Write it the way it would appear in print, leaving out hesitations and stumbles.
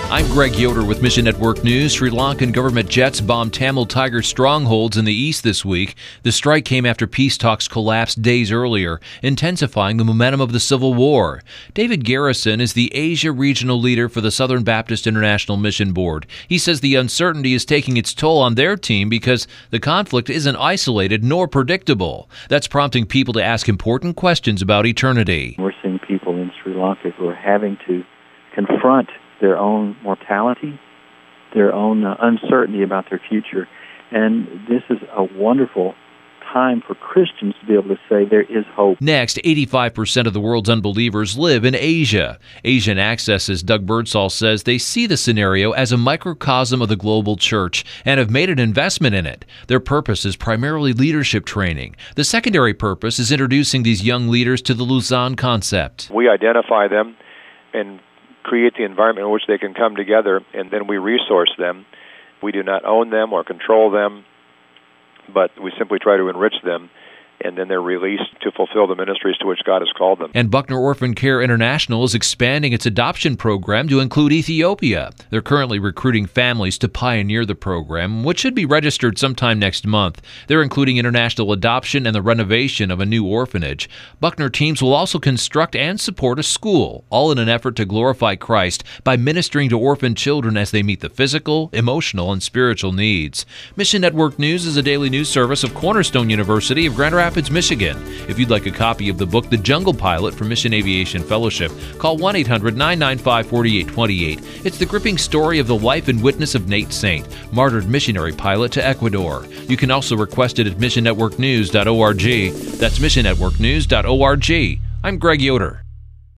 I'm Greg Yoder with Mission Network News. Sri Lankan government jets bombed Tamil Tiger strongholds in the east this week. The strike came after peace talks collapsed days earlier, intensifying the momentum of the civil war. David Garrison is the Asia regional leader for the Southern Baptist International Mission Board. He says the uncertainty is taking its toll on their team because the conflict isn't isolated nor predictable. That's prompting people to ask important questions about eternity. We're seeing people in Sri Lanka who are having to confront their own mortality, their own uncertainty about their future. And this is a wonderful time for Christians to be able to say there is hope. Next, 85% of the world's unbelievers live in Asia. Asian Access's Doug Birdsall says they see the scenario as a microcosm of the global church and have made an investment in it. Their purpose is primarily leadership training. The secondary purpose is introducing these young leaders to the Luzon concept. We identify them and create the environment in which they can come together, and then we resource them. We do not own them or control them, but we simply try to enrich them, and then they're released to fulfill the ministries to which God has called them. And Buckner Orphan Care International is expanding its adoption program to include Ethiopia. They're currently recruiting families to pioneer the program, which should be registered sometime next month. They're including international adoption and the renovation of a new orphanage. Buckner teams will also construct and support a school, all in an effort to glorify Christ by ministering to orphan children as they meet the physical, emotional, and spiritual needs. Mission Network News is a daily news service of Cornerstone University of Grand Rapids, Michigan. If you'd like a copy of the book, The Jungle Pilot from Mission Aviation Fellowship, call 1-800-995-4828. It's the gripping story of the life and witness of Nate Saint, martyred missionary pilot to Ecuador. You can also request it at missionnetworknews.org. That's missionnetworknews.org. I'm Greg Yoder.